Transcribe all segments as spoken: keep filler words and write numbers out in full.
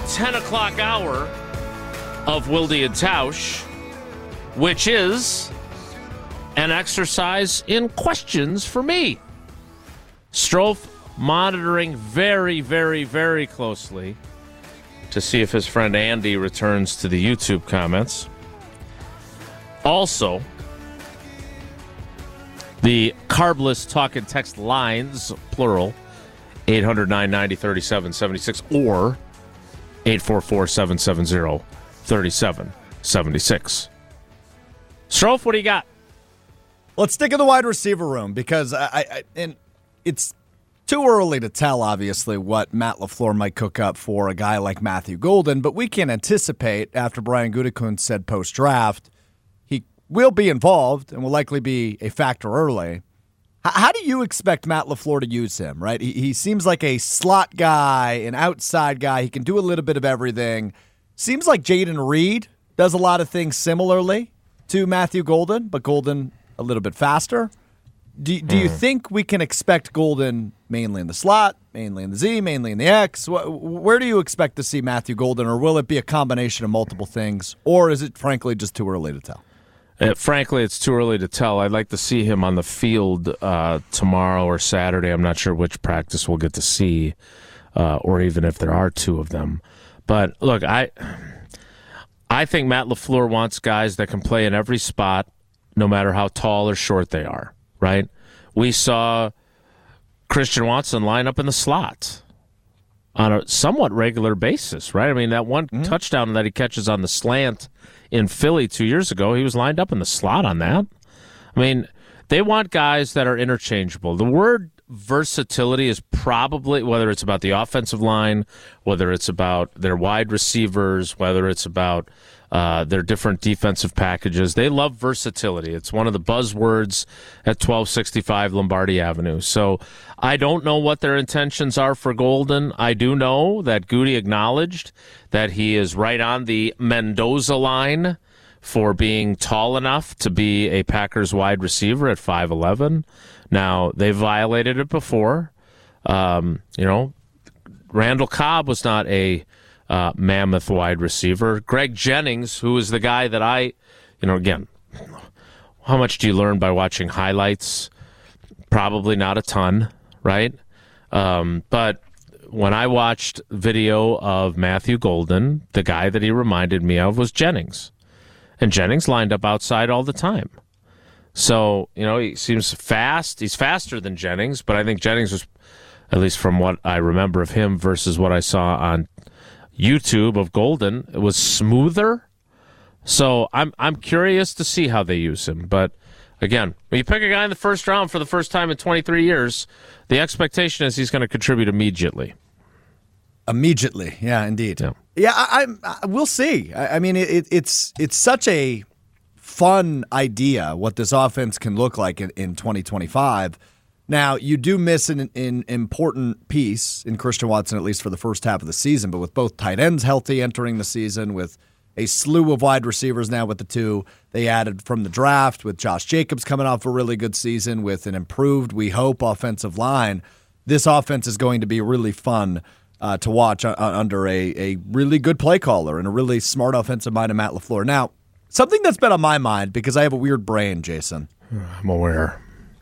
ten o'clock hour of Wilde and Tausch, which is an exercise in questions for me. Strofe monitoring very, very, very closely to see if his friend Andy returns to the YouTube comments. Also, the carbless talk and text lines, plural, eight hundred, nine ninety, thirty-seven seventy-six or eight four four, seven seven zero, three seven seven six. Strofe, what do you got? Let's stick in the wide receiver room because I, I and it's too early to tell, obviously, what Matt LaFleur might cook up for a guy like Matthew Golden, but we can anticipate after Brian Gutekunst said post-draft he will be involved and will likely be a factor early. How do you expect Matt LaFleur to use him, right? He, he seems like a slot guy, an outside guy. He can do a little bit of everything. Seems like Jaden Reed does a lot of things similarly to Matthew Golden, but Golden a little bit faster. Do, do you think we can expect Golden mainly in the slot, mainly in the Z, mainly in the X? Where do you expect to see Matthew Golden, or will it be a combination of multiple things, or is it, frankly, just too early to tell? Uh, frankly, it's too early to tell. I'd like to see him on the field uh, tomorrow or Saturday. I'm not sure which practice we'll get to see, uh, or even if there are two of them. But, look, I, I think Matt LaFleur wants guys that can play in every spot, no matter how tall or short they are. Right? We saw Christian Watson line up in the slot on a somewhat regular basis, right? I mean, that one mm-hmm. touchdown that he catches on the slant in Philly two years ago, he was lined up in the slot on that. I mean, they want guys that are interchangeable. The word versatility is probably, whether it's about the offensive line, whether it's about their wide receivers, whether it's about Uh, their different defensive packages. They love versatility. It's one of the buzzwords at twelve sixty-five Lombardi Avenue. So I don't know what their intentions are for Golden. I do know that Goody acknowledged that he is right on the Mendoza line for being tall enough to be a Packers wide receiver at five eleven. Now, they violated it before. Um, you know, Randall Cobb was not a Uh, mammoth wide receiver. Greg Jennings, who is the guy that I, you know, again, how much do you learn by watching highlights? Probably not a ton, right? Um, but when I watched video of Matthew Golden, the guy that he reminded me of was Jennings. And Jennings lined up outside all the time. So, you know, he seems fast. He's faster than Jennings, but I think Jennings was, at least from what I remember of him versus what I saw on YouTube of Golden, it was smoother. So I'm I'm curious to see how they use him. But again, when you pick a guy in the first round for the first time in twenty-three years, the expectation is he's going to contribute immediately. Immediately, yeah, indeed. Yeah, yeah I, I, we'll see. I, I mean, it, it's it's such a fun idea what this offense can look like in, in twenty twenty-five. Now, you do miss an, an important piece in Christian Watson, at least for the first half of the season, but with both tight ends healthy entering the season, with a slew of wide receivers now with the two they added from the draft, with Josh Jacobs coming off a really good season, with an improved, we hope, offensive line, this offense is going to be really fun uh, to watch uh, under a, a really good play caller and a really smart offensive mind of Matt LaFleur. Now, something that's been on my mind, because I have a weird brain, Jason. I'm aware.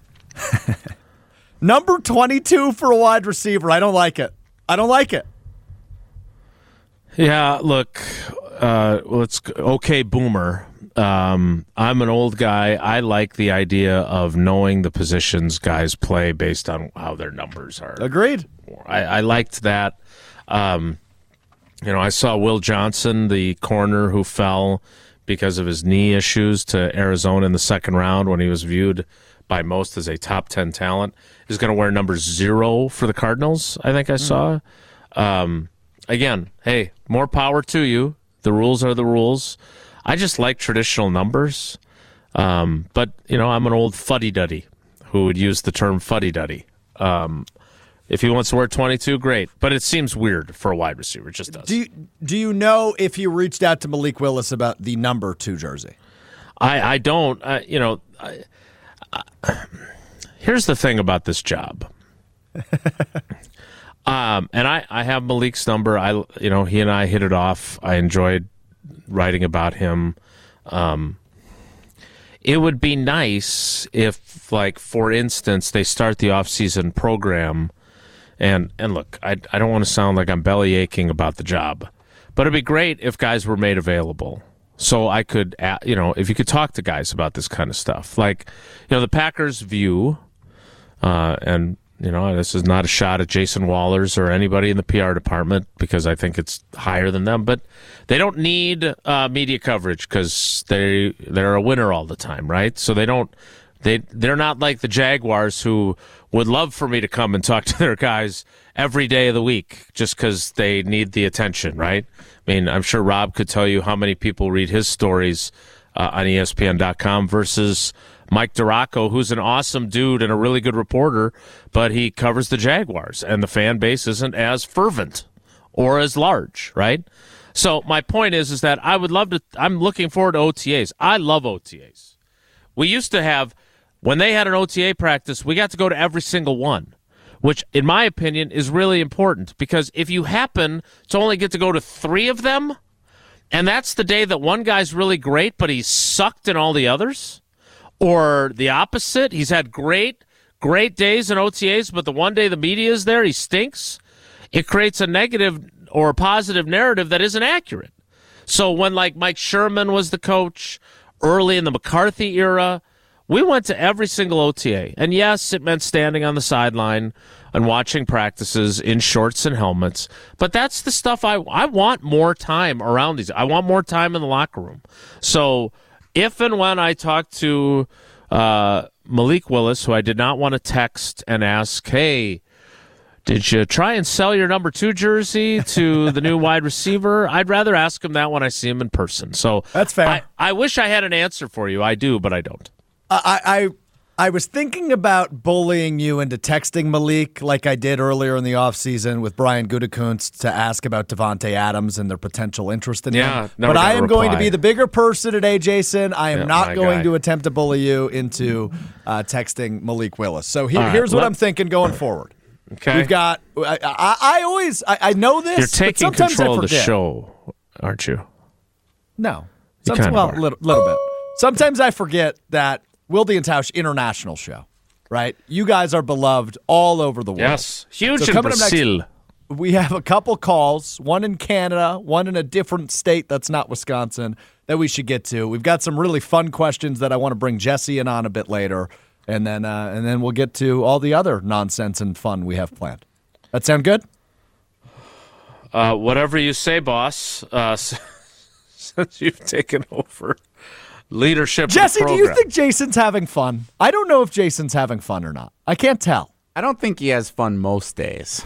Number twenty-two for a wide receiver. I don't like it. I don't like it. Yeah, look, uh, let's okay, Boomer. Um, I'm an old guy. I like the idea of knowing the positions guys play based on how their numbers are. Agreed. I, I liked that. Um, you know, I saw Will Johnson, the corner who fell because of his knee issues to Arizona in the second round when he was viewed by most as a top ten talent, is going to wear number zero for the Cardinals, I think I saw. Mm. Um, again, hey, more power to you. The rules are the rules. I just like traditional numbers. Um, but, you know, I'm an old fuddy-duddy who would use the term fuddy-duddy. Um, if he wants to wear twenty-two, great. But it seems weird for a wide receiver. It just does. Do you, do you know if he reached out to Malik Willis about the number two jersey? I, I don't. Uh, you know, I, I, here's the thing about this job. Um, and I, I have Malik's number. I, you know, he and I hit it off. I enjoyed writing about him. Um, it would be nice if, like, for instance, they start the off-season program. And, and look, I, I don't want to sound like I'm belly aching about the job, but it'd be great if guys were made available. So I could, you know, if you could talk to guys about this kind of stuff. Like, you know, the Packers view, uh, and, you know, this is not a shot at Jason Wallers or anybody in the P R department because I think it's higher than them, but they don't need uh, media coverage because they, they're a winner all the time, right? So they don't, they, they're not like the Jaguars who would love for me to come and talk to their guys every day of the week just because they need the attention, right? I mean, I'm sure Rob could tell you how many people read his stories uh, on E S P N dot com versus Mike Duraco, who's an awesome dude and a really good reporter, but he covers the Jaguars, and the fan base isn't as fervent or as large, right? So my point is, is that I would love to, I'm looking forward to O T As. I love O T As. We used to have, when they had an O T A practice, we got to go to every single one, which, in my opinion, is really important because if you happen to only get to go to three of them, and that's the day that one guy's really great, but he's sucked in all the others, or the opposite, he's had great, great days in O T As, but the one day the media is there, he stinks, it creates a negative or a positive narrative that isn't accurate. So when, like, Mike Sherman was the coach early in the McCarthy era, we went to every single O T A. And yes, it meant standing on the sideline and watching practices in shorts and helmets. But that's the stuff I, I want more time around these. I want more time in the locker room. So if and when I talk to uh, Malik Willis, who I did not want to text and ask, hey, did you try and sell your number two jersey to the new wide receiver? I'd rather ask him that when I see him in person. So that's fair. I, I wish I had an answer for you. I do, but I don't. I, I I was thinking about bullying you into texting Malik like I did earlier in the offseason with Brian Gutekunst to ask about Devontae Adams and their potential interest in yeah, him. never But I got a am going to reply. be the bigger person today, Jason. I am Yeah, not my going guy. to attempt to bully you into uh, texting Malik Willis. So here, All right, here's what let- I'm thinking going forward. Okay. We've got, I, I, I always, I, I know this, You're but taking sometimes control I of the forget. show, aren't you? No. You Some, kind of well, are. a little, little bit. Sometimes I forget that Wilde and Tausch International show, right? You guys are beloved all over the world. Yes. Huge So in coming up next- Brazil. We have a couple calls, one in Canada, one in a different state that's not Wisconsin, that we should get to. We've got some really fun questions that I want to bring Jesse in on a bit later, and then uh, and then we'll get to all the other nonsense and fun we have planned. That sound good? Uh, whatever you say, boss, uh, since you've taken over leadership Jesse, of the do you program. think Jason's having fun? I don't know if Jason's having fun or not. I can't tell. I don't think he has fun most days.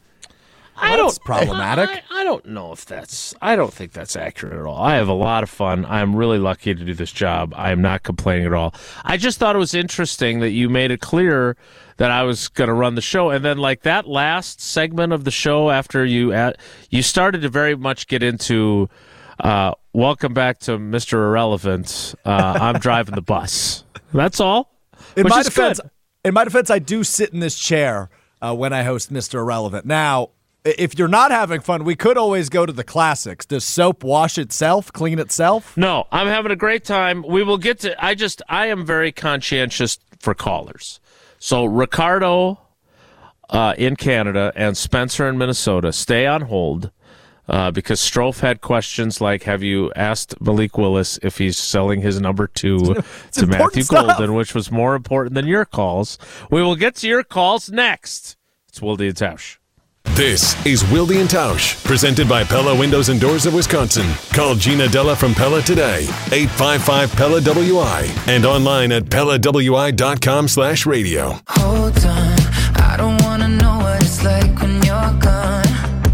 I That's don't problematic. I, I don't know if that's. I don't think that's accurate at all. I have a lot of fun. I'm really lucky to do this job. I am not complaining at all. I just thought it was interesting that you made it clear that I was going to run the show, and then like that last segment of the show after you at, you started to very much get into. Uh, welcome back to Mister Irrelevant. Uh, I'm driving the bus. That's all. In Which my is defense, good. in my defense, I do sit in this chair uh, when I host Mister Irrelevant. Now, i- if you're not having fun, we could always go to the classics. Does soap wash itself, clean itself? No, I'm having a great time. We will get to. I just. I am very conscientious for callers. So Ricardo uh, in Canada and Spencer in Minnesota, stay on hold. Uh, because Strofe had questions like, have you asked Malik Willis if he's selling his number two to important Matthew stuff. Golden, which was more important than your calls. We will get to your calls next. It's Wilde and Tausch. This is Wilde and Tausch, presented by Pella Windows and Doors of Wisconsin. Call Gina Della from Pella today, eight five five P E L A W I, and online at Pella W I dot com slash radio. Hold on, I don't wanna know what it's like when you're gone.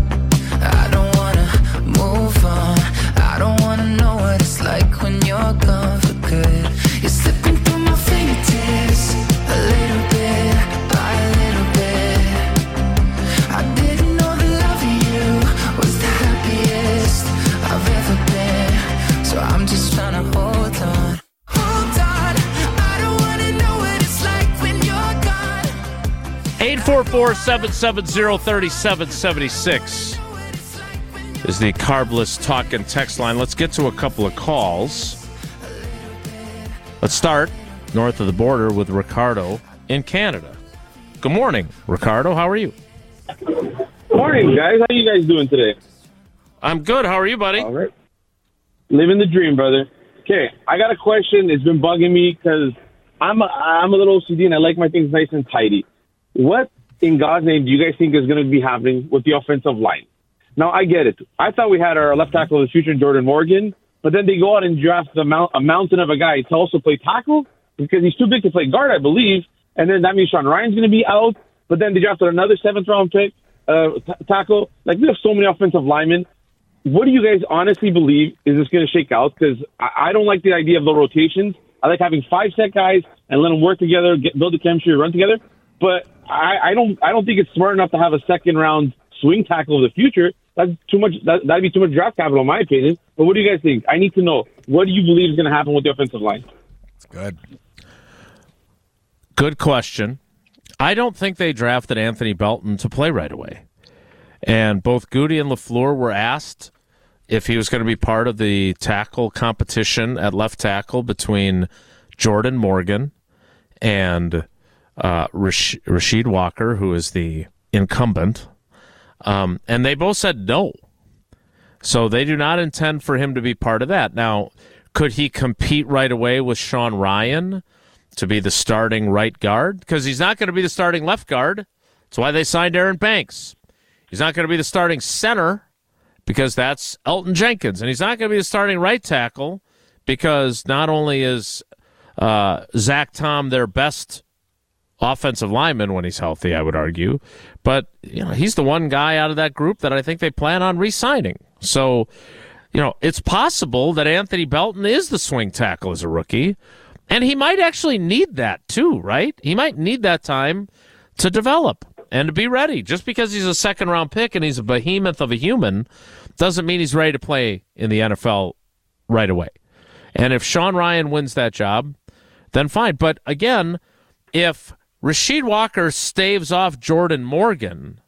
I don't wanna move on. I don't wanna know what it's like when you're gone for good. You're slipping through my fingertips, a little bit by a little bit. I didn't know the love of you was the happiest I've ever been. So I'm just trying to hold on. Hold on, I don't wanna know what it's like when you're gone. eight four four, seven seven zero, three seven seven six is the Carbless talk and text line. Let's get to a couple of calls. Let's start north of the border with Ricardo in Canada. Good morning, Ricardo. How are you? Morning, guys. How you guys doing today? I'm good. How are you, buddy? All right. Living the dream, brother. Okay, I got a question. It's been bugging me because I'm a, I'm a little O C D and I like my things nice and tidy. What in God's name do you guys think is going to be happening with the offensive line? Now, I get it. I thought we had our left tackle of the future, Jordan Morgan, but then they go out and draft a, mount, a mountain of a guy to also play tackle because he's too big to play guard, I believe. And then that means Sean Ryan's going to be out. But then they drafted another seventh-round pick, uh, t- tackle. Like, we have so many offensive linemen. What do you guys honestly believe is this going to shake out? Because I-, I don't like the idea of the rotations. I like having five set guys and let them work together, get, build the chemistry, run together. But I, I don't I don't think it's smart enough to have a second-round swing tackle of the future. That's too much. That, that'd be too much draft capital, in my opinion. But what do you guys think? I need to know. What do you believe is going to happen with the offensive line? It's good. Good question. I don't think they drafted Anthony Belton to play right away. And both Goody and LaFleur were asked if he was going to be part of the tackle competition at left tackle between Jordan Morgan and uh, Rash- Rasheed Walker, who is the incumbent. Um, and they both said no. So they do not intend for him to be part of that. Now, could he compete right away with Sean Ryan to be the starting right guard? Because he's not going to be the starting left guard. That's why they signed Aaron Banks. He's not going to be the starting center because that's Elton Jenkins. And he's not going to be the starting right tackle because not only is uh, Zach Tom their best offensive lineman when he's healthy, I would argue, but you know he's the one guy out of that group that I think they plan on re-signing. So, you know, it's possible that Anthony Belton is the swing tackle as a rookie, and he might actually need that too, right? He might need that time to develop and to be ready. Just because he's a second-round pick and he's a behemoth of a human doesn't mean he's ready to play in the N F L right away. And if Sean Ryan wins that job, then fine. But again, if Rasheed Walker staves off Jordan Morgan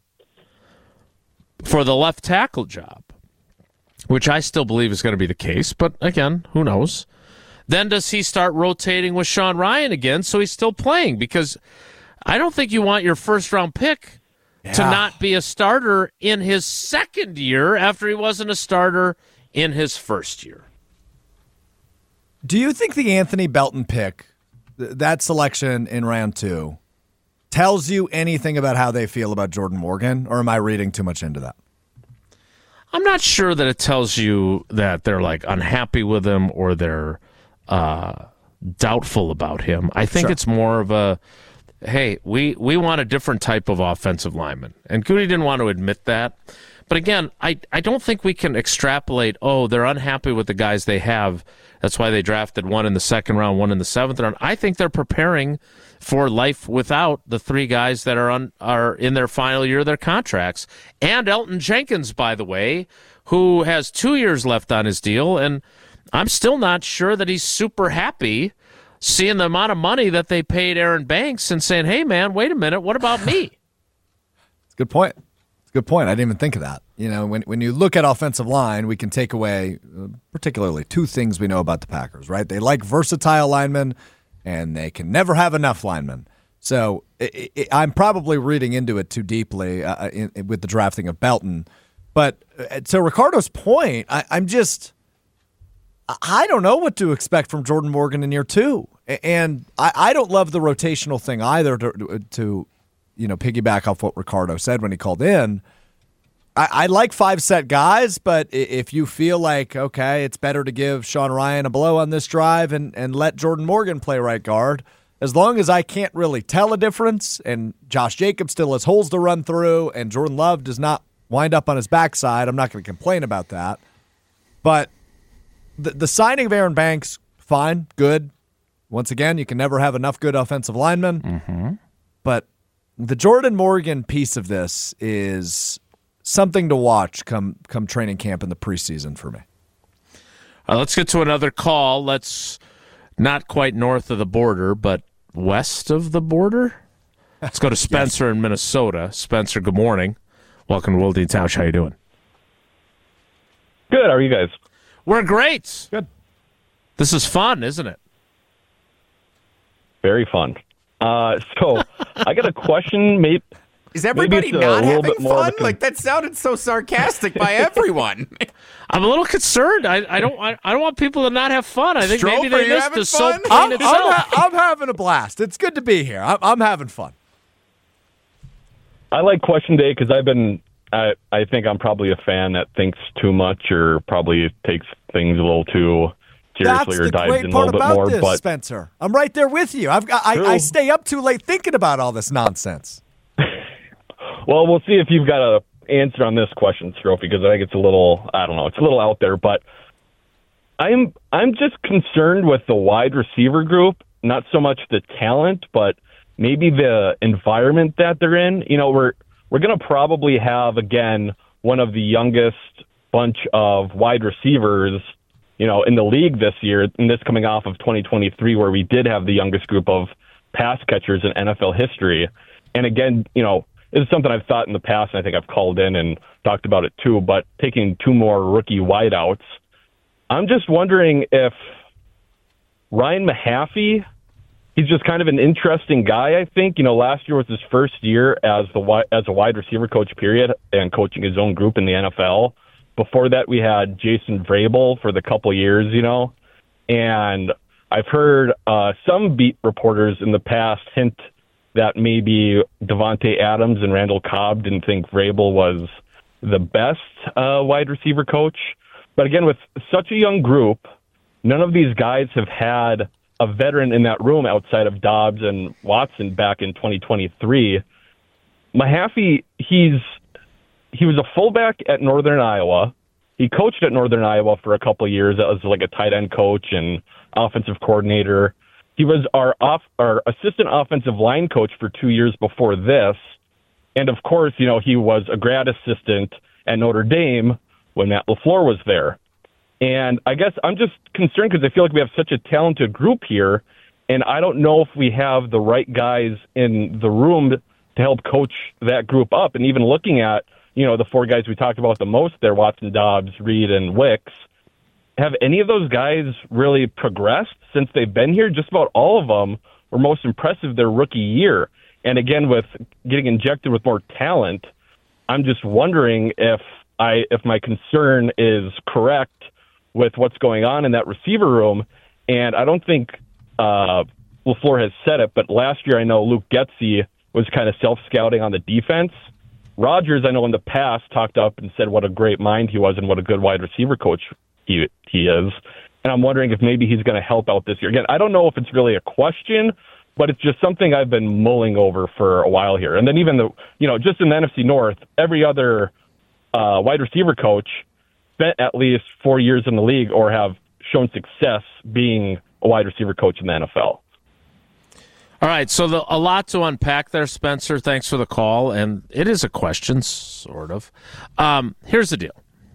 for the left tackle job, which I still believe is going to be the case, but again, who knows? Then does he start rotating with Sean Ryan again so he's still playing? Because I don't think you want your first-round pick yeah. to not be a starter in his second year after he wasn't a starter in his first year. Do you think the Anthony Belton pick, that selection in round two, tells you anything about how they feel about Jordan Morgan, or am I reading too much into that? I'm not sure that it tells you that they're like unhappy with him or they're uh, doubtful about him. I think sure. it's more of a, hey, we, we want a different type of offensive lineman. And Goody didn't want to admit that. But again, I, I don't think we can extrapolate, oh, they're unhappy with the guys they have. That's why they drafted one in the second round, one in the seventh round. I think they're preparing for life without the three guys that are on, are in their final year of their contracts. And Elton Jenkins, by the way, who has two years left on his deal. And I'm still not sure that he's super happy seeing the amount of money that they paid Aaron Banks and saying, hey, man, wait a minute, what about me? It's a good point. It's a good point. I didn't even think of that. You know, when when you look at offensive line, we can take away uh, particularly two things we know about the Packers, right? They like versatile linemen, and they can never have enough linemen. So it, it, I'm probably reading into it too deeply uh, in, in, with the drafting of Belton. But uh, to Ricardo's point, I, I'm just – I don't know what to expect from Jordan Morgan in year two. And I, I don't love the rotational thing either to, to you know, piggyback off what Ricardo said when he called in. I, I like five-set guys, but if you feel like, okay, it's better to give Sean Ryan a blow on this drive and, and let Jordan Morgan play right guard, as long as I can't really tell a difference and Josh Jacobs still has holes to run through and Jordan Love does not wind up on his backside, I'm not going to complain about that. But the, the signing of Aaron Banks, fine, good. Once again, you can never have enough good offensive linemen. Mm-hmm. But the Jordan Morgan piece of this is something to watch come come training camp in the preseason for me. Uh, let's get to another call. Let's not quite north of the border, but west of the border. Let's go to Spencer yes. in Minnesota. Spencer, good morning. Welcome to Wildy and Tausch. How you doing? Good. How are you guys? We're great. Good. This is fun, isn't it? Very fun. Uh, so I got a question. Maybe is everybody maybe not having fun? Con- like that sounded so sarcastic by everyone. I'm a little concerned. I, I don't I, I don't want people to not have fun. I think Strofe, maybe they missed the soap pain I'm, itself. I'm, ha- I'm having a blast. It's good to be here. I'm, I'm having fun. I like question day because I've been. I I think I'm probably a fan that thinks too much or probably takes things a little too seriously That's or the dives great in a part little bit about more. this, But Spencer, I'm right there with you. I've got, I, I stay up too late thinking about all this nonsense. Well, we'll see if you've got a answer on this question, Strofe, because I think it's a little, I don't know, it's a little out there. But I'm I'm just concerned with the wide receiver group, not so much the talent, but maybe the environment that they're in. You know, we're we're going to probably have, again, one of the youngest bunch of wide receivers, you know, in the league this year, and this coming off of twenty twenty-three, where we did have the youngest group of pass catchers in N F L history. And again, you know, this is something I've thought in the past, and I think I've called in and talked about it too, but taking two more rookie wideouts, I'm just wondering if Ryan Mahaffey, he's just kind of an interesting guy, I think. You know, last year was his first year as the as a wide receiver coach, period, and coaching his own group in the N F L. Before that, we had Jason Vrabel for the couple years, you know, and I've heard uh, some beat reporters in the past hint that maybe Devontae Adams and Randall Cobb didn't think Vrabel was the best uh, wide receiver coach. But again, with such a young group, none of these guys have had a veteran in that room outside of Dobbs and Watson back in twenty twenty-three. Mahaffey, he's he was a fullback at Northern Iowa. He coached at Northern Iowa for a couple of years as like a tight end coach and offensive coordinator. He was our off our assistant offensive line coach for two years before this. And of course, you know, he was a grad assistant at Notre Dame when Matt LaFleur was there. And I guess I'm just concerned because I feel like we have such a talented group here, and I don't know if we have the right guys in the room to help coach that group up. And even looking at, you know, the four guys we talked about the most there, Watson, Dobbs, Reed, and Wicks, have any of those guys really progressed since they've been here? Just about all of them were most impressive their rookie year. And again, with getting injected with more talent, I'm just wondering if I if my concern is correct with what's going on in that receiver room. And I don't think uh, LaFleur has said it, but last year I know Luke Getsy was kind of self-scouting on the defense. Rodgers, I know in the past, talked up and said what a great mind he was and what a good wide receiver coach he he is. And I'm wondering if maybe he's going to help out this year. Again, I don't know if it's really a question, but it's just something I've been mulling over for a while here. And then even the, you know, just in the N F C North, every other uh, wide receiver coach spent at least four years in the league or have shown success being a wide receiver coach in the N F L. All right, so the, a lot to unpack there, Spencer. Thanks for the call, and it is a question, sort of. Um, here's the deal.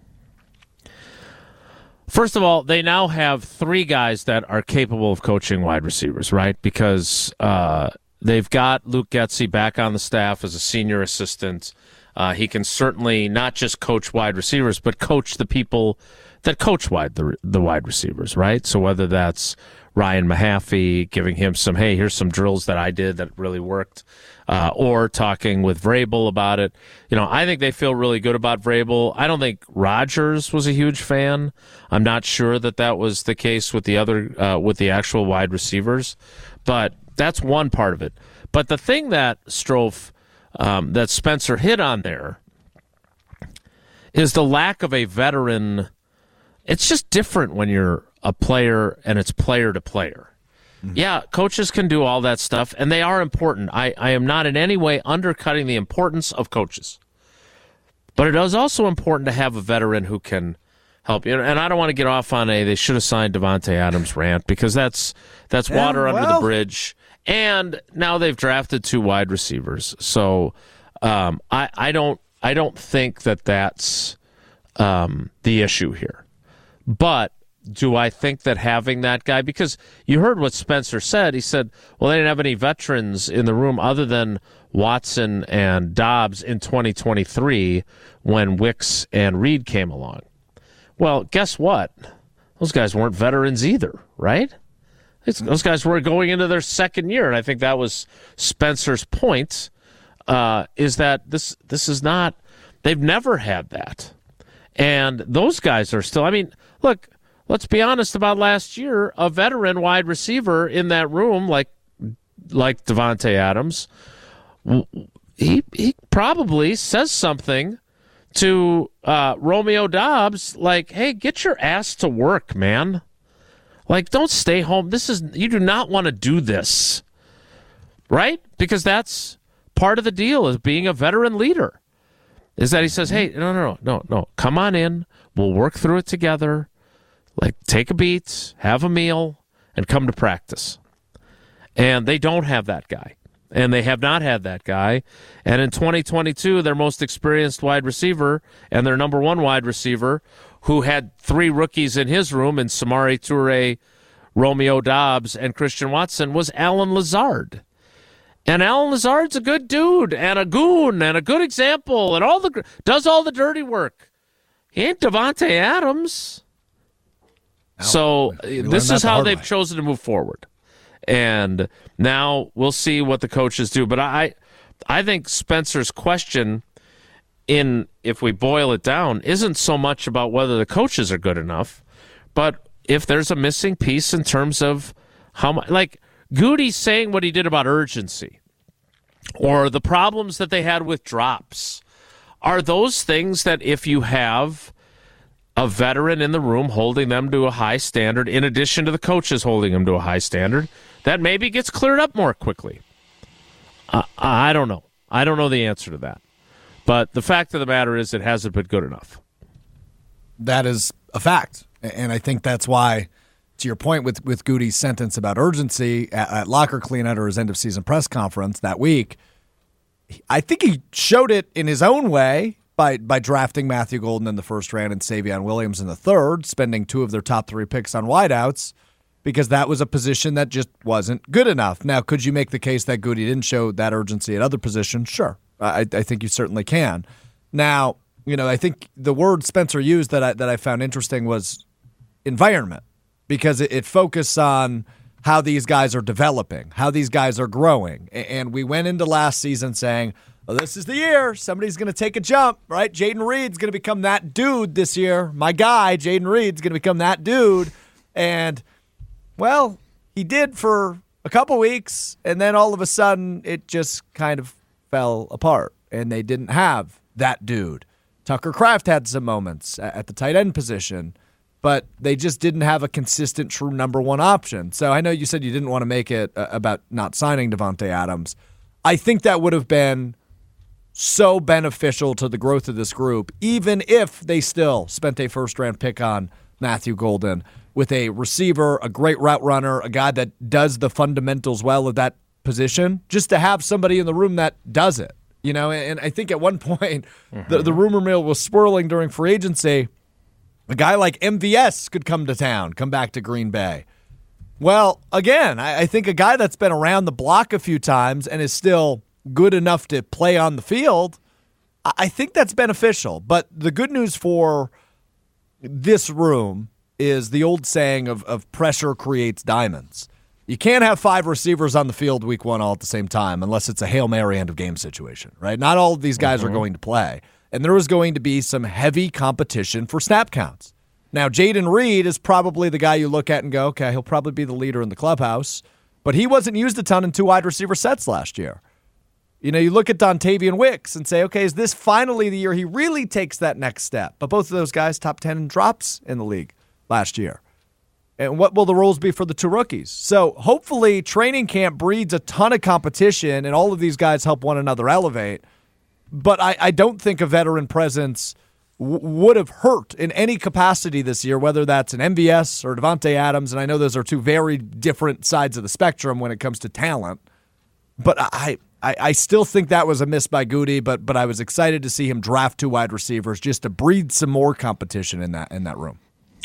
First of all, they now have three guys that are capable of coaching wide receivers, right? Because uh, they've got Luke Getsy back on the staff as a senior assistant. Uh, he can certainly not just coach wide receivers, but coach the people that coach wide the, the wide receivers, right? So whether that's Ryan Mahaffey, giving him some, hey, here's some drills that I did that really worked, uh, or talking with Vrabel about it. You know, I think they feel really good about Vrabel. I don't think Rodgers was a huge fan. I'm not sure that that was the case with the other, uh, with the actual wide receivers, but that's one part of it. But the thing that Strofe, um, that Spencer hit on there is the lack of a veteran. It's just different when you're a player and it's player to player. Mm-hmm. Yeah, coaches can do all that stuff, and they are important. I, I am not in any way undercutting the importance of coaches. But it is also important to have a veteran who can help you. And I don't want to get off on a they should have signed Devontae Adams rant, because that's that's yeah, water well. under the bridge. And now they've drafted two wide receivers. So um, I, I don't I don't think that that's um, the issue here. But do I think that having that guy, because you heard what Spencer said. He said, well, they didn't have any veterans in the room other than Watson and Dobbs in twenty twenty-three when Wicks and Reed came along. Well, guess what? Those guys weren't veterans either, right? It's, those guys were going into their second year, and I think that was Spencer's point, uh, is that this this is not, they've never had that. And those guys are still, I mean, look, let's be honest about last year, a veteran wide receiver in that room like like Davante Adams, he he probably says something to uh, Romeo Dobbs like, hey, get your ass to work, man. Like, don't stay home. This is, you do not want to do this, right? Because that's part of the deal is being a veteran leader, is that he says, hey, no, no, no, no, no, come on in. We'll work through it together. Like, take a beat, have a meal, and come to practice. And they don't have that guy. And they have not had that guy. And in twenty twenty-two, their most experienced wide receiver and their number one wide receiver, who had three rookies in his room in Samori Toure, Romeo Dobbs, and Christian Watson, was Alan Lazard. And Alan Lazard's a good dude and a goon and a good example and all the does all the dirty work. He ain't Davante Adams. So this is how they've chosen to move forward. And now we'll see what the coaches do. But I I think Spencer's question, in if we boil it down, isn't so much about whether the coaches are good enough, but if there's a missing piece in terms of how much, like Goody saying what he did about urgency or the problems that they had with drops. Are those things that if you have a veteran in the room holding them to a high standard, in addition to the coaches holding them to a high standard, that maybe gets cleared up more quickly? Uh, I don't know. I don't know the answer to that. But the fact of the matter is it hasn't been good enough. That is a fact. And I think that's why, to your point with, with Goody's sentence about urgency at, at locker cleanout or his end-of-season press conference that week, I think he showed it in his own way by by drafting Matthew Golden in the first round and Savion Williams in the third, spending two of their top three picks on wideouts, because that was a position that just wasn't good enough. Now, could you make the case that Goody didn't show that urgency at other positions? Sure. I, I think you certainly can. Now, you know, I think the word Spencer used that I, that I found interesting was environment, because it, it focused on how these guys are developing, how these guys are growing. And we went into last season saying, well, this is the year. Somebody's going to take a jump, right? Jaden Reed's going to become that dude this year. My guy, Jaden Reed's going to become that dude. And, well, he did for a couple weeks, and then all of a sudden it just kind of fell apart, and they didn't have that dude. Tucker Kraft had some moments at the tight end position, but they just didn't have a consistent, true number one option. So I know you said you didn't want to make it about not signing Davante Adams. I think that would have been so beneficial to the growth of this group, even if they still spent a first-round pick on Matthew Golden, with a receiver, a great route runner, a guy that does the fundamentals well at that position, just to have somebody in the room that does it. You know, and I think at one point, mm-hmm. the, the rumor mill was swirling during free agency. A guy like M V S could come to town, come back to Green Bay. Well, again, I, I think a guy that's been around the block a few times and is still good enough to play on the field, I think that's beneficial. But the good news for this room is the old saying of, of pressure creates diamonds. You can't have five receivers on the field week one all at the same time unless it's a Hail Mary end of game situation, right? Not all of these guys mm-hmm. are going to play. And there is going to be some heavy competition for snap counts. Now, Jaden Reed is probably the guy you look at and go, okay, he'll probably be the leader in the clubhouse, but he wasn't used a ton in two wide receiver sets last year. You know, you look at Dontavian Wicks and say, okay, is this finally the year he really takes that next step? But both of those guys, top ten in drops in the league last year. And what will the roles be for the two rookies? So hopefully training camp breeds a ton of competition and all of these guys help one another elevate. But I, I don't think a veteran presence w- would have hurt in any capacity this year, whether that's an M V S or Davante Adams. And I know those are two very different sides of the spectrum when it comes to talent. But I I, I still think that was a miss by Goody, but but I was excited to see him draft two wide receivers just to breed some more competition in that in that room.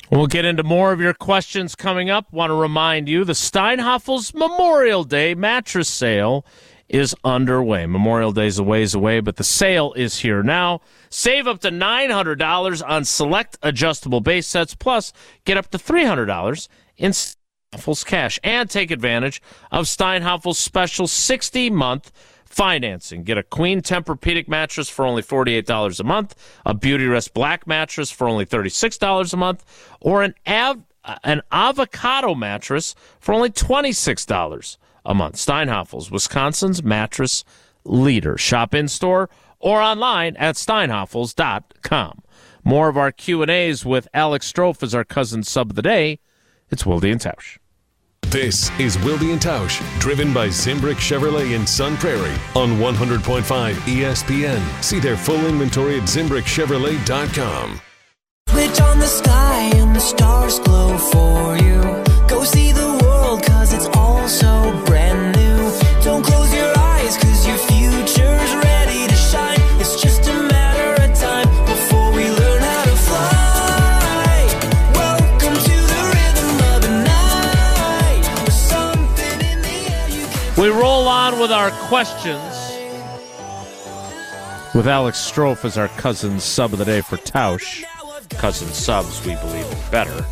We'll get into more of your questions coming up. Want to remind you the Steinhafels Memorial Day mattress sale is underway. Memorial Day is a ways away, but the sale is here now. Save up to nine hundred dollars on select adjustable base sets, plus get up to three hundred dollars in Steinhafels cash, and take advantage of Steinhafels' special sixty-month financing. Get a Queen Tempur-Pedic mattress for only forty-eight dollars a month, a Beautyrest Black mattress for only thirty-six dollars a month, or an av- an avocado mattress for only twenty-six dollars a month. Steinhafels, Wisconsin's mattress leader. Shop in-store or online at steinhafels dot com. More of our Q and A's with Alex Strofe as our cousin sub of the day. It's Wilde and Tausch. This is Wilde and Tausch, driven by Zimbrick Chevrolet in Sun Prairie on one hundred point five E S P N. See their full inventory at zimbrick chevrolet dot com. Switch on the sky and the stars glow for you. Go see the world cause it's all so brand new. Don't close your eyes cause your future's ready to shine. It's just a matter of time before we learn how to fly. Welcome to the rhythm of the night. There's something in the air you can. We roll on with our questions with Alex Strofe as our cousin sub of the day for Tausch. Cousin subs, we believe, are better.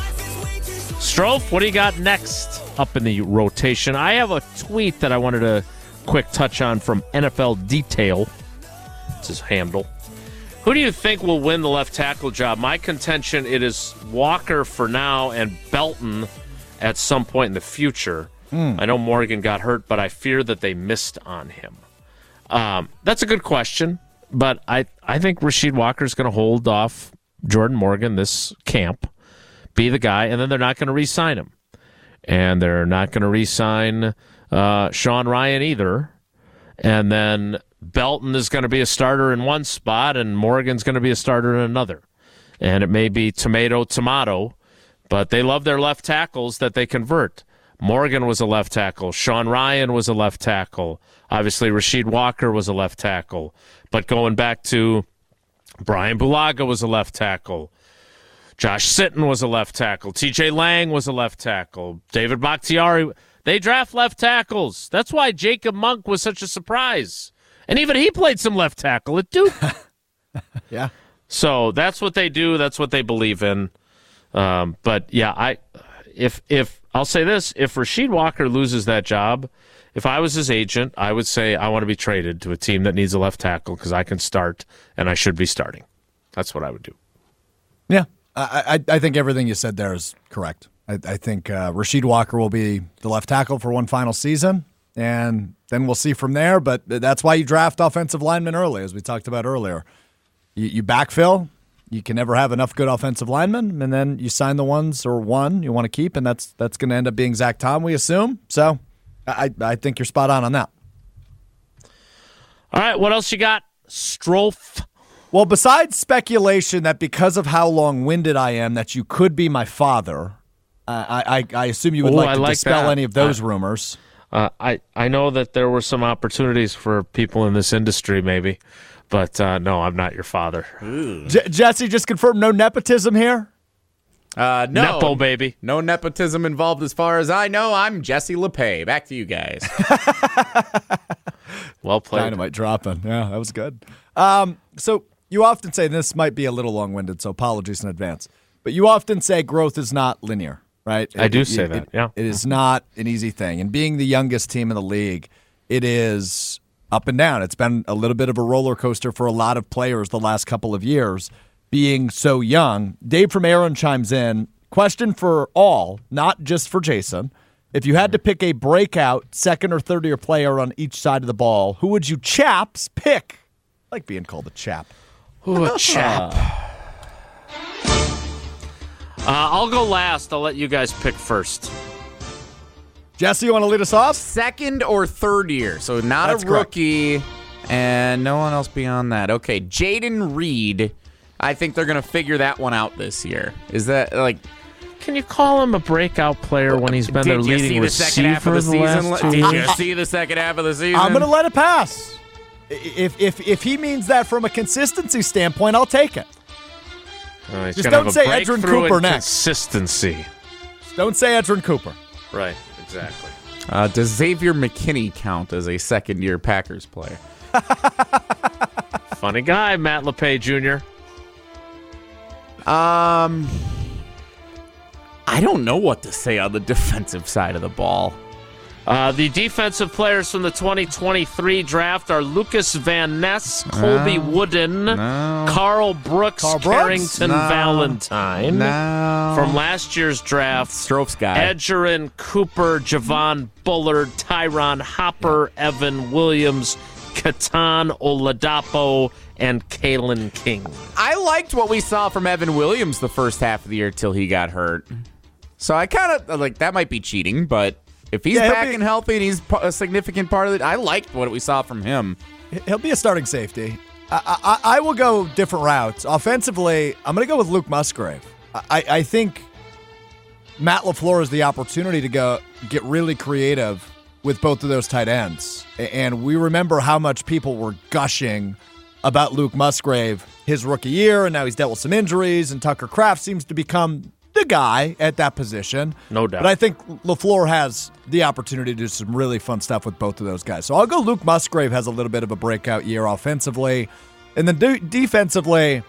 Strofe, what do you got next up in the rotation? I have a tweet that I wanted to quick touch on from N F L Detail. It's his handle. Who do you think will win the left tackle job? My contention, it is Walker for now and Belton at some point in the future. Mm. I know Morgan got hurt, but I fear that they missed on him. Um, that's a good question, but I, I think Rasheed Walker's going to hold off Jordan Morgan this camp, be the guy, and then they're not going to re-sign him. And they're not going to re-sign uh, Sean Ryan either. And then Belton is going to be a starter in one spot, and Morgan's going to be a starter in another. And it may be tomato, tomato, but they love their left tackles that they convert. Morgan was a left tackle. Sean Ryan was a left tackle. Obviously, Rasheed Walker was a left tackle. But going back to Brian Bulaga was a left tackle. Josh Sitton was a left tackle. T J Lang was a left tackle. David Bakhtiari. They draft left tackles. That's why Jacob Monk was such a surprise. And even he played some left tackle at Duke. Yeah. So that's what they do. That's what they believe in. Um, but, yeah, I if if I'll say this. If Rasheed Walker loses that job, if I was his agent, I would say I want to be traded to a team that needs a left tackle because I can start and I should be starting. That's what I would do. Yeah, I, I, I think everything you said there is correct. I, I think uh, Rasheed Walker will be the left tackle for one final season, and then we'll see from there. But that's why you draft offensive linemen early, as we talked about earlier. You, you backfill. You can never have enough good offensive linemen, and then you sign the ones or one you want to keep, and that's that's going to end up being Zach Tom, we assume. So I, I think you're spot on on that. All right, what else you got, Strofe? Well, besides speculation that because of how long-winded I am that you could be my father, uh, I, I, I assume you would Ooh, like I to like dispel that. any of those I, rumors. Uh, I, I know that there were some opportunities for people in this industry maybe, but uh, no, I'm not your father. J- Jesse, just confirm no nepotism here? Uh, no. Nepo, baby. No nepotism involved as far as I know. I'm Jesse LePay. Back to you guys. Well played. Dynamite dropping. Yeah, that was good. Um, so you often say, this might be a little long-winded, so apologies in advance, but you often say growth is not linear, right? I do It- say it- that, it- yeah. It is not an easy thing. And being the youngest team in the league, it is up and down. It's been a little bit of a roller coaster for a lot of players the last couple of years, being so young. Dave from Aaron chimes in. Question for all, not just for Jason. If you had to pick a breakout second or third year player on each side of the ball, who would you chaps pick? I like being called a chap. Ooh, a chap. Uh, I'll go last. I'll let you guys pick first. Jesse, you want to lead us off? Second or third year, so not That's a correct. rookie, and no one else beyond that. Okay, Jaden Reed. I think they're going to figure that one out this year. Is that like? Can you call him a breakout player when he's been their Did you leading see the second half of receiver the the season? last two Did you years? see the second half of the season? I'm going to let it pass. If if if he means that from a consistency standpoint, I'll take it. Uh, he's Just gonna don't have a say Edgerrin breakthrough Cooper in next. Consistency. Just don't say Edgerrin Cooper. Right, exactly. Uh, does Xavier McKinney count as a second-year Packers player? Funny guy, Matt LePay Junior Um, I don't know what to say on the defensive side of the ball. Uh, the defensive players from the twenty twenty-three draft are Lucas Van Ness, Colby No. Wooden, No. Carl Brooks, Carl Brooks? Carrington No. Valentine. No. From last year's draft, Stroph's guy. Edgerrin Cooper, Javon Bullard, Tyron Hopper, Evan Williams, Katan Oladapo, and Kalen King. I liked what we saw from Evan Williams the first half of the year till he got hurt. So I kind of, like, that might be cheating, but if he's Yeah, he'll back be- and healthy and he's a significant part of it, I liked what we saw from him. He'll be a starting safety. I, I, I will go different routes. Offensively, I'm going to go with Luke Musgrave. I, I think Matt LaFleur has the opportunity to go get really creative with both of those tight ends. And we remember how much people were gushing about Luke Musgrave his rookie year, and now he's dealt with some injuries, and Tucker Kraft seems to become the guy at that position. No doubt. But I think LaFleur has the opportunity to do some really fun stuff with both of those guys. So I'll go Luke Musgrave has a little bit of a breakout year offensively. And then de- defensively,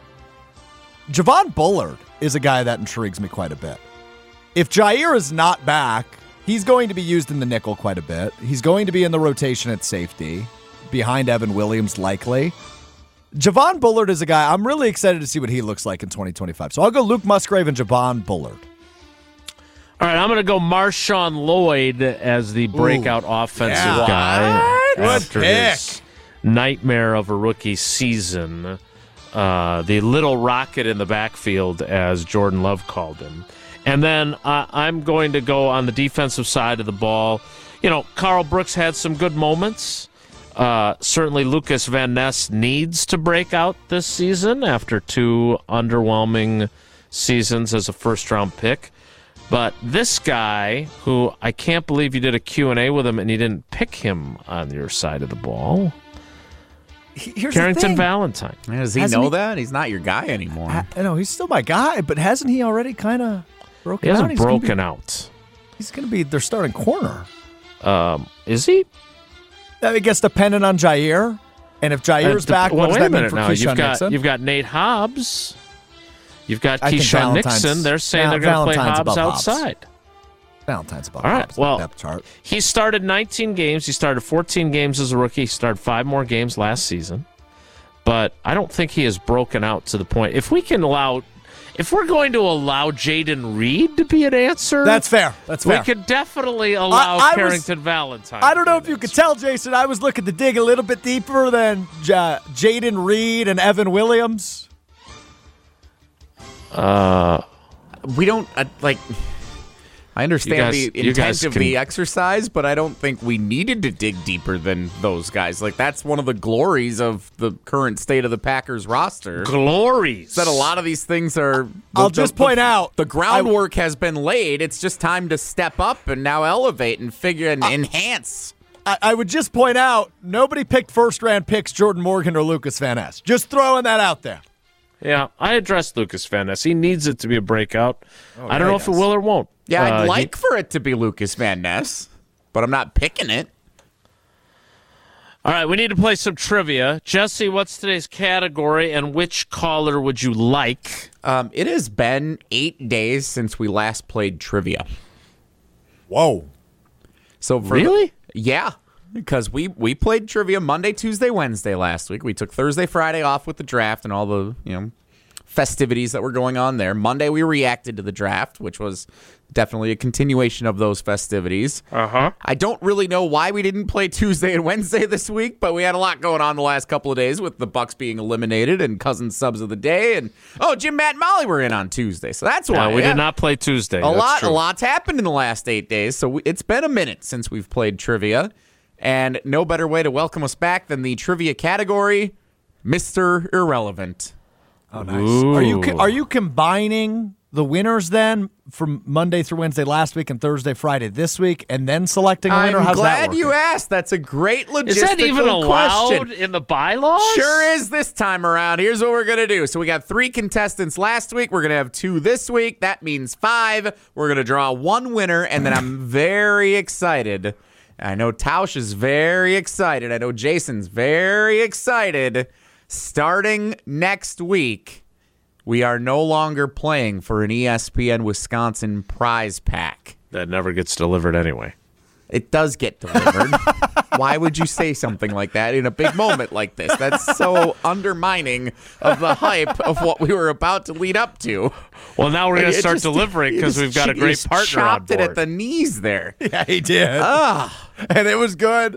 Javon Bullard is a guy that intrigues me quite a bit. If Jair is not back, he's going to be used in the nickel quite a bit. He's going to be in the rotation at safety, behind Evan Williams likely. Javon Bullard is a guy I'm really excited to see what he looks like in twenty twenty-five. So I'll go Luke Musgrave and Javon Bullard. All right, I'm going to go Marshawn Lloyd as the breakout offensive yeah. guy Good after pick. his nightmare of a rookie season. Uh, the little rocket in the backfield, as Jordan Love called him. And then uh, I'm going to go on the defensive side of the ball. You know, Carl Brooks had some good moments. Uh, certainly Lucas Van Ness needs to break out this season after two underwhelming seasons as a first-round pick. But this guy, who I can't believe you did a Q and A with him and you didn't pick him on your side of the ball, Here's Carrington the thing. Valentine. Does he Hasn't know he- that? He's not your guy anymore. I, I know he's still my guy, but hasn't he already kind of broken He out? hasn't He's gonna broken be, out. He's going to be their starting corner. Um, is he? I guess dependent on Jair, and if Jair's Uh, back, well, what does wait that a mean minute for now. Keyshawn You've got Nixon? you've got Nate Hobbs. You've got I think Keyshawn Valentine's- Nixon. They're saying Val- they're going to play Valentine's Hobbs above Hobbs. outside. Valentine's above All right, Hobbs, well- depth chart. He started nineteen games. He started fourteen games as a rookie. He started five more games last season. But I don't think he has broken out to the point. If we can allow, if we're going to allow Jaden Reed to be an answer, That's fair. That's we fair. could definitely allow I was- Carrington Valentine. I don't to know be if you an could answer. tell, Jason. I was looking to dig a little bit deeper than J- Jaden Reed and Evan Williams. We don't, uh, like, I understand You guys- the you intent guys of can- the exercise, but I don't think we needed to dig deeper than those guys. Like, that's one of the glories of the current state of the Packers roster. Glories. That a lot of these things are. the- I'll the- just the- point out, the groundwork has been laid. It's just time to step up and now elevate and figure and enhance. I, I would just point out, nobody picked first-round picks Jordan Morgan or Lucas Van Ness. Just throwing that out there. Yeah, I addressed Lucas Van Ness. He needs it to be a breakout. I yeah, don't know he if it does. will or won't. Yeah, I'd Uh, he- like for it to be Lucas Van Ness, but I'm not picking it. All right, we need to play some trivia. Jesse, what's today's category, and which caller would you like? Um, it has been eight days since we last played trivia. Whoa. So for Really? yeah, because we we played trivia Monday, Tuesday, Wednesday last week. We took Thursday, Friday off with the draft and all the you know festivities that were going on there. Monday we reacted to the draft, which was definitely a continuation of those festivities. Uh-huh. I don't really know why we didn't play Tuesday and Wednesday this week, but we had a lot going on the last couple of days with the Bucks being eliminated and Cousins subs of the day, and oh, Jim, Matt, and Molly were in on Tuesday, so that's why No, we yeah. did not play Tuesday. A That's lot, true. a lot's happened in the last eight days, so we, it's been a minute since we've played trivia, and no better way to welcome us back than the trivia category, Mister Irrelevant. Oh, nice. Are you Ooh. are you combining the winners then from Monday through Wednesday last week and Thursday, Friday this week, and then selecting a winner? I'm How's glad that you working? asked. That's a great logistical Is that even allowed question. in the bylaws? Sure is this time around. Here's what we're going to do. So we got three contestants last week. We're going to have two this week. That means five. We're going to draw one winner, and then I'm very excited. I know Tausch is very excited. I know Jason's very excited. Starting next week, we are no longer playing for an E S P N Wisconsin prize pack. That never gets delivered anyway. It does get delivered. Why would you say something like that in a big moment like this? That's so undermining of the hype of what we were about to lead up to. Well, now we're going to It start just- delivering you because just we've got a ch- you great just partner on chopped board. it at the knees there. Yeah, he did. Ah. And it was good.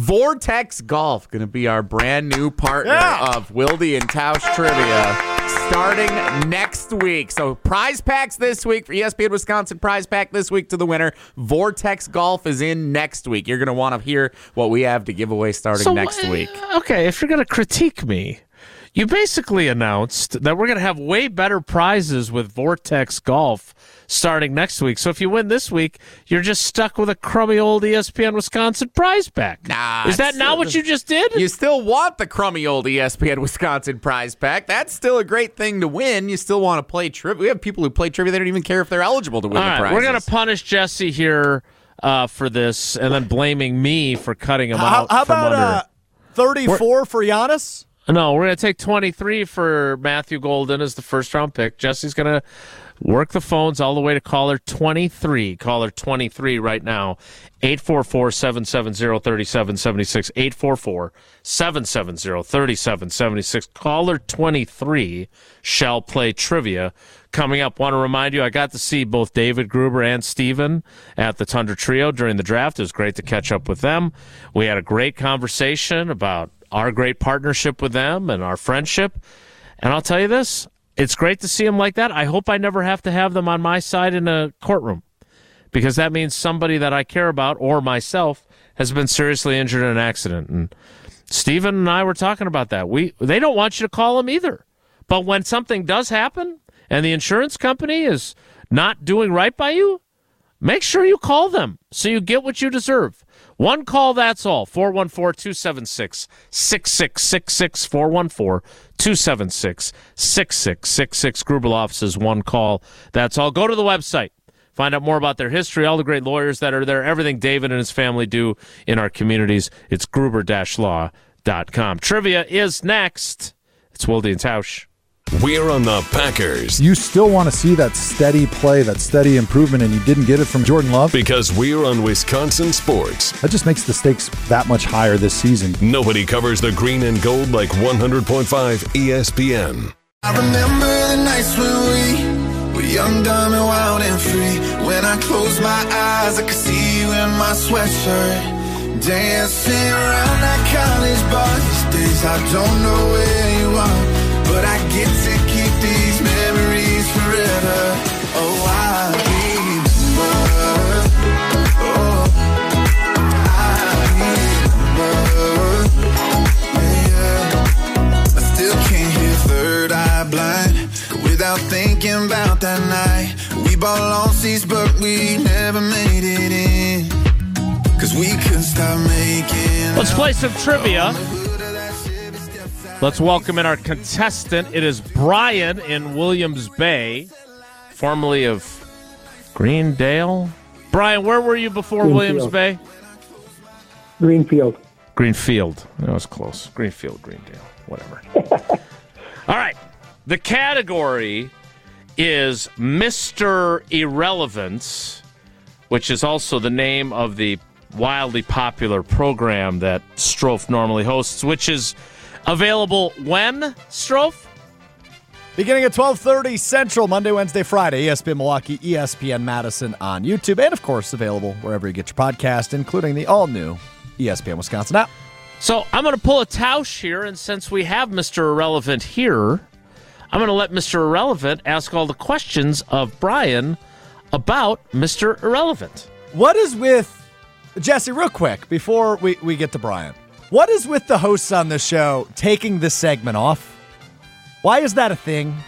Vortex Golf going to be our brand new partner Yeah. of Wildy and Tausch Trivia starting next week. So prize packs this week for E S P N Wisconsin prize pack this week to the winner. Vortex Golf is in next week. You're going to want to hear what we have to give away starting So, next uh, week. Okay, if you're going to critique me, you basically announced that we're going to have way better prizes with Vortex Golf starting next week. So if you win this week, you're just stuck with a crummy old E S P N Wisconsin prize pack. Nah, Is that it's- not what you just did? You still want the crummy old E S P N Wisconsin prize pack. That's still a great thing to win. You still want to play trivia. We have people who play trivia. They don't even care if they're eligible to win All the right, prizes. we're going to punish Jesse here uh, for this and then blaming me for cutting him How, out how from about under. uh, thirty-four for Giannis? No, we're going to take twenty-three for Matthew Golden as the first round pick. Jesse's going to work the phones all the way to caller twenty-three. Caller twenty-three right now. eight four four, seven seven zero, three seven seven six. eight four four, seven seven zero, three seven seven six. Caller twenty-three shall play trivia. Coming up, want to remind you, I got to see both David Gruber and Steven at the Tundra Trio during the draft. It was great to catch up with them. We had a great conversation about our great partnership with them and our friendship. And I'll tell you this, it's great to see them like that. I hope I never have to have them on my side in a courtroom, because that means somebody that I care about or myself has been seriously injured in an accident. And Steven and I were talking about that. We They don't want you to call them either. But when something does happen and the insurance company is not doing right by you, make sure you call them so you get what you deserve. One call, that's all. four one four, two seven six, six six six six. four one four, two seven six, six six six six. Gruber Law Offices, one call. That's all. Go to the website. Find out more about their history, all the great lawyers that are there, everything David and his family do in our communities. It's gruber dash law dot com. Trivia is next. It's Wildy and Tausch. We're on the Packers You still want to see that steady play, that steady improvement, and you didn't get it from Jordan Love? because we're on Wisconsin sports. That just makes the stakes that much higher this season. Nobody covers the green and gold like one hundred point five E S P N. I remember the nights when we were young, dumb, and wild and free. When I closed my eyes, I could see you in my sweatshirt, dancing around that college bar. These days I don't know where you are, but I get to keep these memories forever. Oh, I remember. Oh, I remember. Yeah. I still can't hear Third Eye Blind without thinking about that night. We bought long seats, but we never made it in, 'cause we couldn't stop making Let's play some trivia. out. Let's welcome in our contestant. It is Brian in Williams Bay, formerly of Greendale. Brian, where were you before Greenfield. Williams Bay? Greenfield. Greenfield. That was close. Greenfield, Greendale, whatever. All right. The category is Mister Irrelevant, which is also the name of the wildly popular program that Strofe normally hosts, which is available when, Strofe? Beginning at twelve thirty Central, Monday, Wednesday, Friday, E S P N Milwaukee, E S P N Madison on YouTube, and of course available wherever you get your podcast, including the all-new E S P N Wisconsin app. So I'm going to pull a Tausch here, and since we have Mister Irrelevant here, I'm going to let Mister Irrelevant ask all the questions of Brian about Mister Irrelevant. What is with, Jesse, real quick, before we, we get to Brian, what is with the hosts on this show taking this segment off? Why is that a thing?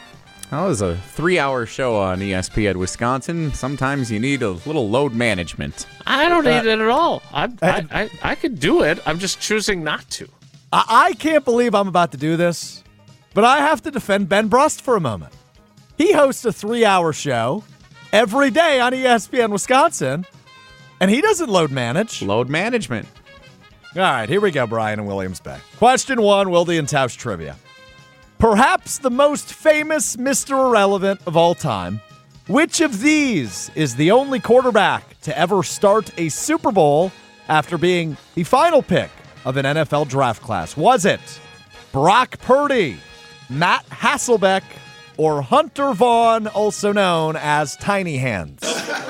Well, it was a three-hour show on E S P N Wisconsin. Sometimes you need a little load management. I don't need it at all. I, I, I, I could do it. I'm just choosing not to. I, I can't believe I'm about to do this, but I have to defend Ben Brust for a moment. He hosts a three-hour show every day on E S P N Wisconsin, and he doesn't load manage. Load management. All right, here we go, Brian and Williams Bay. Question one, Wilde and Tausch trivia. Perhaps the most famous Mister Irrelevant of all time, which of these is the only quarterback to ever start a Super Bowl after being the final pick of an N F L draft class? Was it Brock Purdy, Matt Hasselbeck, or Hunter Vaughn, also known as Tiny Hands?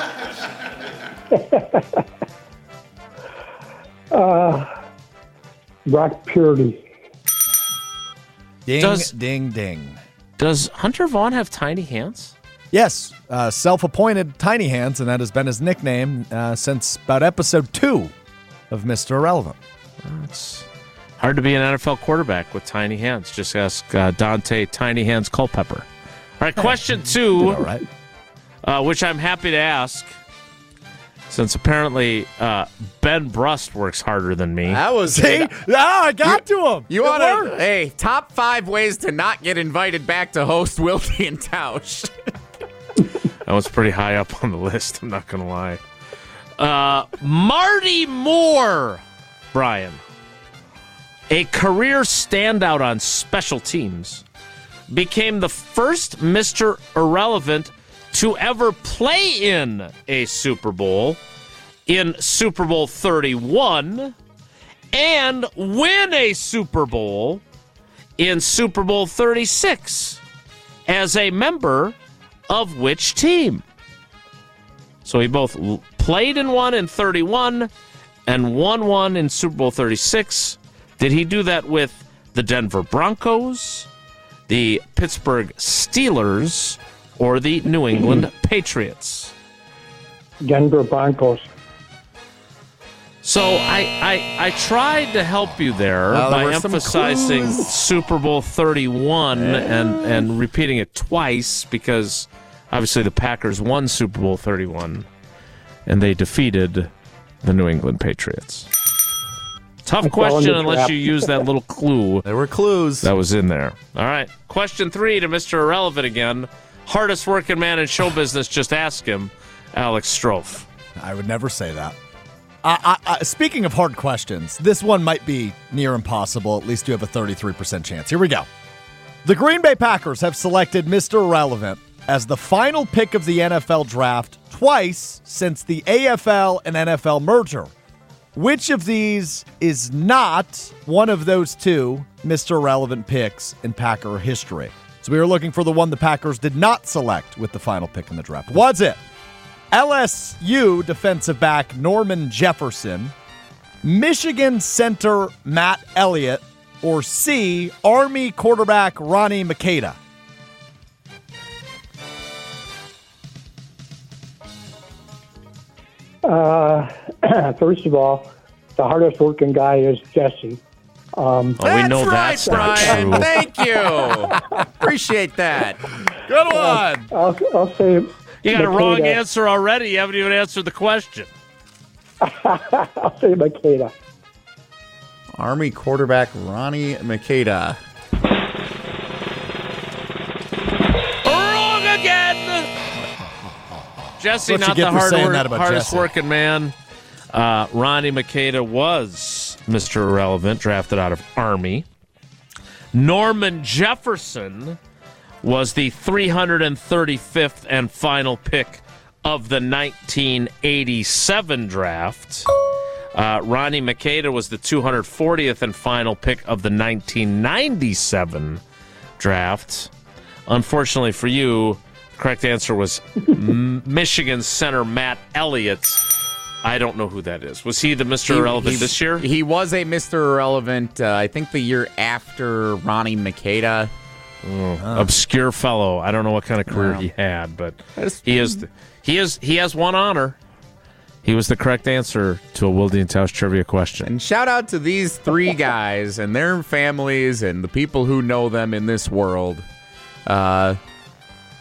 uh, Brock Purdy. Ding, Does- ding, ding. Does Hunter Vaughn have tiny hands? Yes, uh, self-appointed Tiny Hands, and that has been his nickname uh, since about episode two of Mister Irrelevant. It's hard to be an N F L quarterback with tiny hands. Just ask uh, Dante Tiny Hands Culpepper. All right, question two, All right. uh, which I'm happy to ask, since apparently uh, Ben Brust works harder than me. That was See? Ah, I got to him. You It want to? worked. Hey, top five ways to not get invited back to host Wilde and Tausch. That was pretty high up on the list, I'm not going to lie. Uh, Marty Moore, Brian. A career standout on special teams, became the first Mister Irrelevant to ever play in a Super Bowl, in Super Bowl thirty-one, and win a Super Bowl in Super Bowl thirty-six as a member of which team? So he both l- played in one in thirty-one and won one in Super Bowl thirty-six. Did he do that with the Denver Broncos, the Pittsburgh Steelers, or the New England Patriots? Denver Broncos. So I, I I tried to help you there Oh, there by were some emphasizing clues. Super Bowl thirty-one and, and repeating it twice because obviously the Packers won Super Bowl thirty-one and they defeated the New England Patriots. Tough I fell in question the unless trap. you use that little clue There were clues. that was in there. All right. Question three to Mister Irrelevant again. Hardest working man in show business, just ask him, Alex Strofe. I would never say that. I, I, I, speaking of hard questions, this one might be near impossible. At least you have a thirty-three percent chance. Here we go. The Green Bay Packers have selected Mister Irrelevant as the final pick of the N F L draft twice since the A F L and N F L merger. Which of these is not one of those two Mister Irrelevant picks in Packer history? So we were looking for the one the Packers did not select with the final pick in the draft. Was it L S U defensive back Norman Jefferson, Michigan center Matt Elliott, or C, Army quarterback Ronnie Makeda? Uh, first of all, the hardest working guy is Jesse. Um, Oh, we know That's that's not right, Brian. true. Thank you. Appreciate that. Good one. I'll, I'll say You got a wrong Makeda. answer already. You haven't even answered the question. I'll say Makeda. Army quarterback Ronnie Makeda. Wrong again. Jesse, What you not get the for hard saying work, that about hardest Jesse. working man. Uh, Ronnie Makeda was Mister Irrelevant, drafted out of Army. Norman Jefferson was the three hundred thirty-fifth and final pick of the nineteen eighty-seven draft. Uh, Ronnie Makeda was the two hundred fortieth and final pick of the nineteen ninety-seven draft. Unfortunately for you, the correct answer was M- Michigan center Matt Elliott. I don't know who that is. Was he the Mister He- Irrelevant he- this year? He was a Mister Irrelevant, uh, I think the year after Ronnie Makeda. Obscure fellow. I don't know what kind of career he had, but he is the, he is he has one honor. He was the correct answer to a Wilde and Tausch trivia question. And shout out to these three guys and their families and the people who know them in this world. Uh,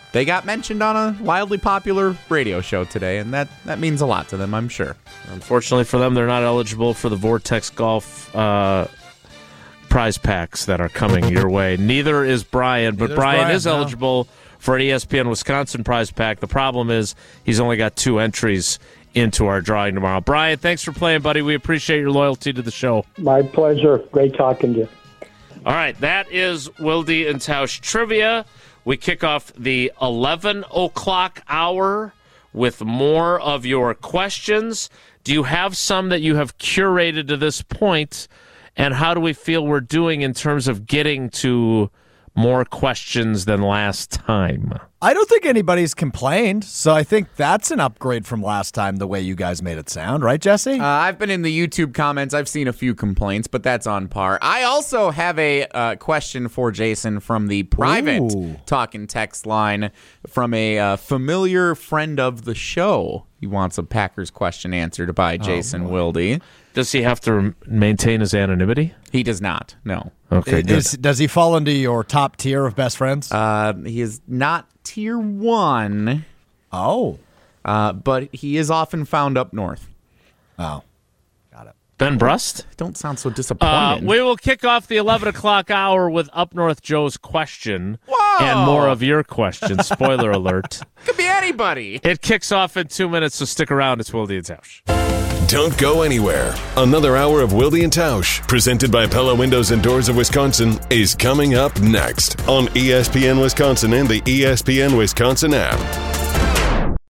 they got mentioned on a wildly popular radio show today, and that, that means a lot to them, I'm sure. Unfortunately for them, they're not eligible for the Vortex Golf uh, prize packs that are coming your way. Neither is Brian, but Neither's Brian, Brian, is no. eligible for an E S P N Wisconsin prize pack. The problem is he's only got two entries into our drawing tomorrow. Brian, thanks for playing, buddy. We appreciate your loyalty to the show. My pleasure. Great talking to you. All right, that is Wilde and Tausch Trivia. We kick off the eleven o'clock hour with more of your questions. Do you have some that you have curated to this point? And how do we feel we're doing in terms of getting to more questions than last time? I don't think anybody's complained, so I think that's an upgrade from last time, the way you guys made it sound. Right, Jesse? Uh, I've been in the YouTube comments. I've seen a few complaints, but that's on par. I also have a uh, question for Jason from the private Ooh. talk and text line from a uh, familiar friend of the show. He wants a Packers question answered by Jason Oh, Wilde. Does he have to maintain his anonymity? He does not, no. Okay, good. Is, does he fall into your top tier of best friends? Uh, he is not tier one, oh. uh, but he is often found up north. Oh. Got it. Ben Brust? Don't sound so Uh, disappointed. we will kick off the eleven o'clock hour with Up North Joe's question Whoa! and more of your questions. Spoiler alert. Could be anybody. It kicks off in two minutes, so stick around. It's Wilde and Tausch. Don't go anywhere. Another hour of Wilde and Tausch, presented by Pella Windows and Doors of Wisconsin, is coming up next on E S P N Wisconsin and the E S P N Wisconsin app.